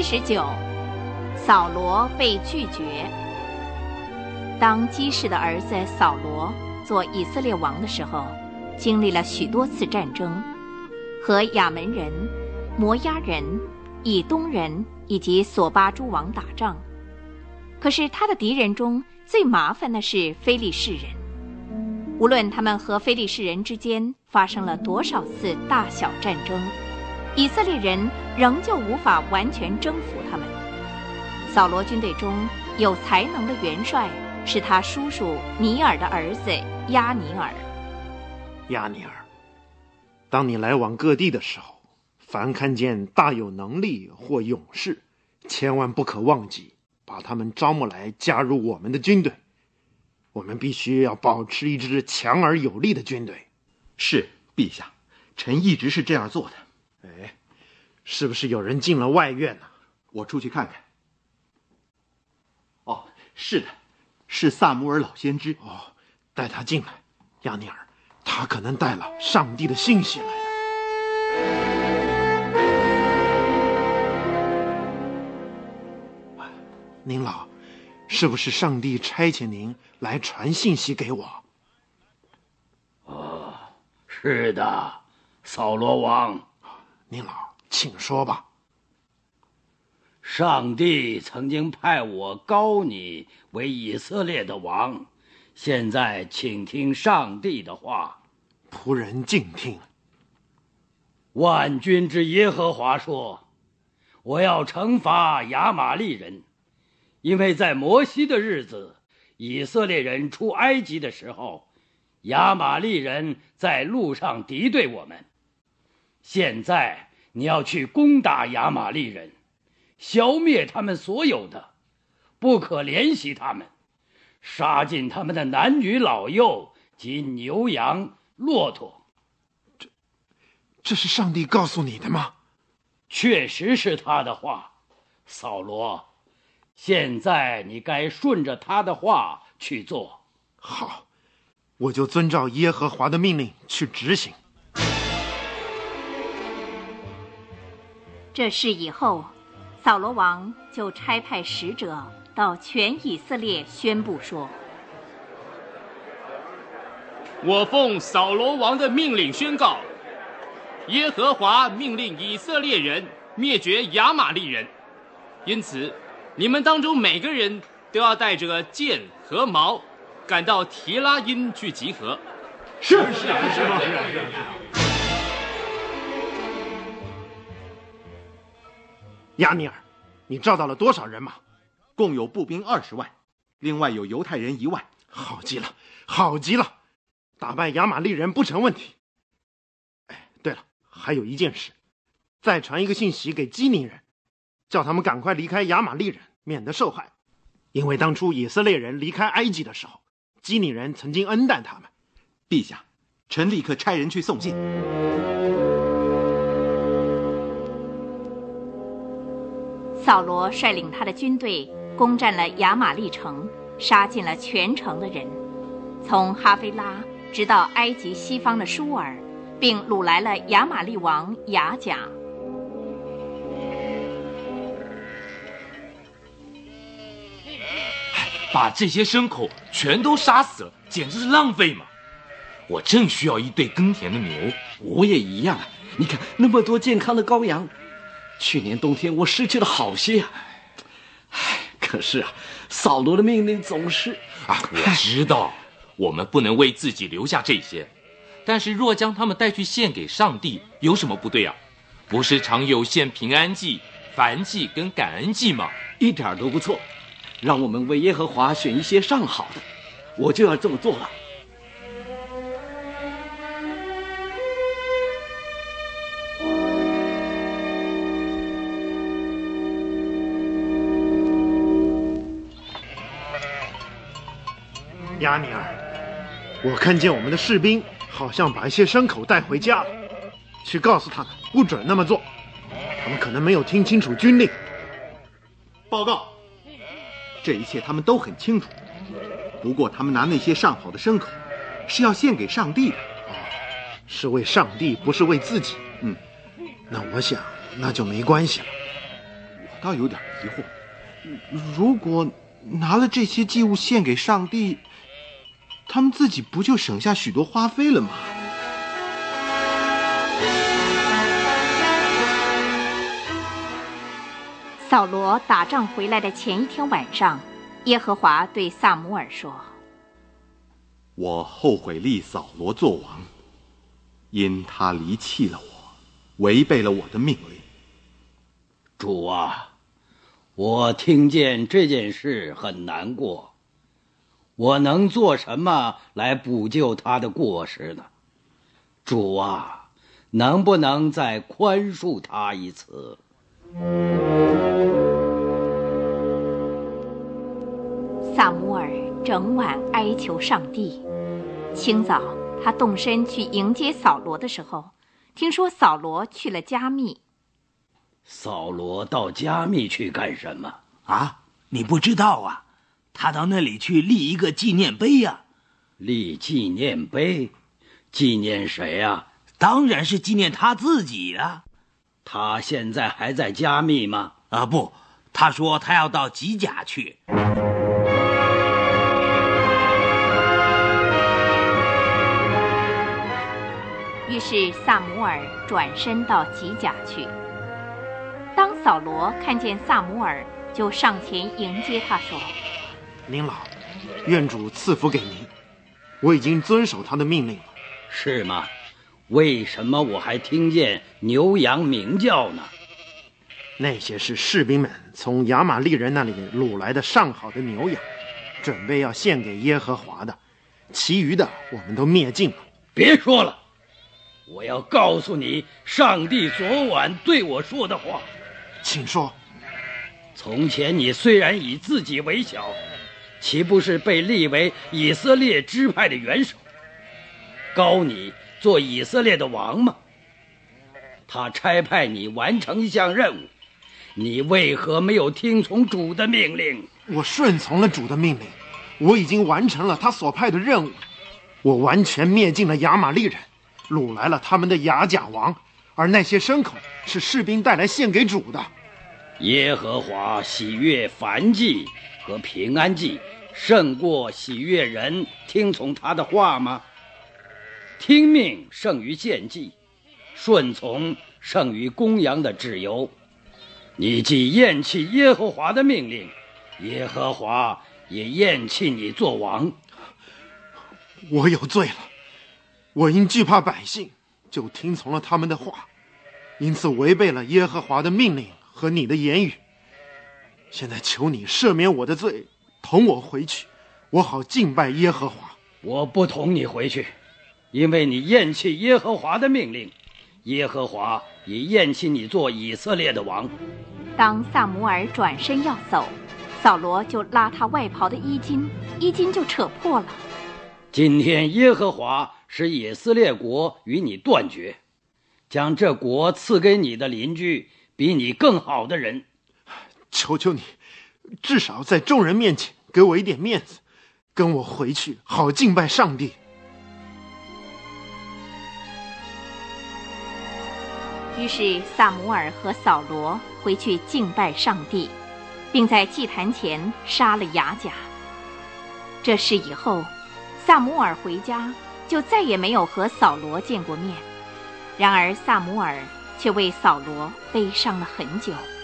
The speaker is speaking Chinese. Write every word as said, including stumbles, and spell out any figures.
十九，扫罗被拒绝。当基士的儿子扫罗做以色列王的时候，经历了许多次战争，和亚门人、摩押人、以东人以及索巴诸王打仗。可是他的敌人中最麻烦的是非利士人，无论他们和非利士人之间发生了多少次大小战争，以色列人仍旧无法完全征服他们。扫罗军队中有才能的元帅是他叔叔尼尔的儿子押尼尔。 押尼尔，当你来往各地的时候，凡看见大有能力或勇士，千万不可忘记把他们招募来加入我们的军队。我们必须要保持一支强而有力的军队。 是，陛下，臣一直是这样做的。 哎，是不是有人进了外院呢？ 我出去看看。哦，是的，是萨姆尔老先知。 哦，带他进来，押尼尔，他可能带了上帝的信息来的。您老，是不是上帝差遣您来传信息给我？ 哦，是的，扫罗王。 您老，请说吧。 上帝曾经派我膏你为以色列的王，现在请听上帝的话。 仆人静听。 万军之耶和华说，我要惩罚亚玛力人，因为在摩西的日子，以色列人出埃及的时候，亚玛力人在路上敌对我们。现在你要去攻打亚玛力人，消灭他们所有的，不可怜惜他们，杀尽他们的男女老幼及牛羊骆驼。 这这是上帝告诉你的吗？ 确实是他的话，扫罗，现在你该顺着他的话去做。 好，我就遵照耶和华的命令去执行。 这事以后，扫罗王就差派使者到全以色列宣布说， 我奉扫罗王的命令宣告，耶和华命令以色列人灭绝亚玛力人，因此你们当中每个人都要带着剑和矛赶到提拉因去集合。 是是是是。 押尼尔，你召到了多少人马？ 共有步兵二十万，另外有犹太人一万。 好极了，好极了，打败亚玛力人不成问题。哎，对了，还有一件事，再传一个信息给基尼人，叫他们赶快离开亚玛力人，免得受害。因为当初以色列人离开埃及的时候，基尼人曾经恩待他们。 陛下，臣立刻差人去送信。 扫罗率领他的军队攻占了亚玛力城，杀尽了全城的人，从哈菲拉直到埃及西方的舒尔，并掳来了亚玛力王雅甲。 把这些牲口全都杀死了，简直是浪费嘛！我正需要一对耕田的牛。 我也一样，你看那么多健康的羔羊，去年冬天我失去了好些啊。唉，可是啊，扫罗的命令总是…… 啊，我知道，我们不能为自己留下这些，但是若将他们带去献给上帝，有什么不对啊？不是常有献平安祭、燔祭跟感恩祭吗？ 一点都不错。让我们为耶和华选一些上好的，我就要这么做了。 押尼尔，我看见我们的士兵好像把一些牲口带回家了，去告诉他们不准那么做，他们可能没有听清楚军令。 报告，这一切他们都很清楚，不过他们拿那些上好的牲口是要献给上帝的。 哦，是为上帝，不是为自己。 嗯， 那我想那就没关系了。 倒有点疑惑，如果拿了这些祭物献给上帝，他们自己不就省下许多花费了吗？ 扫罗打仗回来的前一天晚上，耶和华对撒母耳说： 我后悔立扫罗做王，因他离弃了我，违背了我的命令。 主啊，我听见这件事很难过，我能做什么来补救他的过失呢？主啊，能不能再宽恕他一次？ 撒母耳整晚哀求上帝。清早，他动身去迎接扫罗的时候，听说扫罗去了加密。 扫罗到加密去干什么？ 啊，你不知道啊？他到那里去立一个纪念碑呀、啊。 立纪念碑？纪念谁呀、啊？ 当然是纪念他自己啊。 他现在还在加密吗？ 啊，不，他说他要到吉甲去。 于是撒母耳转身到吉甲去。当扫罗看见撒母耳，就上前迎接他说： 您老，愿主赐福给您，我已经遵守他的命令了。 是吗？为什么我还听见牛羊鸣叫呢？ 那些是士兵们从亚玛力人那里掳来的上好的牛羊，准备要献给耶和华的，其余的我们都灭尽了。 别说了，我要告诉你上帝昨晚对我说的话。 请说。 从前你虽然以自己为小，岂不是被立为以色列支派的元首，膏你做以色列的王吗？他差派你完成一项任务，你为何没有听从主的命令？ 我顺从了主的命令，我已经完成了他所派的任务，我完全灭尽了亚玛力人，掳来了他们的亚甲王，而那些牲口是士兵带来献给主的。 耶和华喜悦燔祭和平安祭，胜过喜悦人听从他的话吗？听命胜于献祭，顺从胜于公羊的脂油。你既厌弃耶和华的命令，耶和华也厌弃你做王。 我有罪了，我因惧怕百姓，就听从了他们的话，因此违背了耶和华的命令和你的言语。现在求你赦免我的罪，同我回去，我好敬拜耶和华。 我不同你回去，因为你厌弃耶和华的命令，耶和华也厌弃你做以色列的王。 当撒母耳转身要走，扫罗就拉他外袍的衣襟，衣襟就扯破了。 今天耶和华使以色列国与你断绝，将这国赐给你的邻居比你更好的人。 求求你，至少在众人面前给我一点面子，跟我回去，好敬拜上帝。 于是撒母耳和扫罗回去敬拜上帝，并在祭坛前杀了亚甲。这事以后，撒母耳回家就再也没有和扫罗见过面。然而撒母耳却为扫罗悲伤了很久。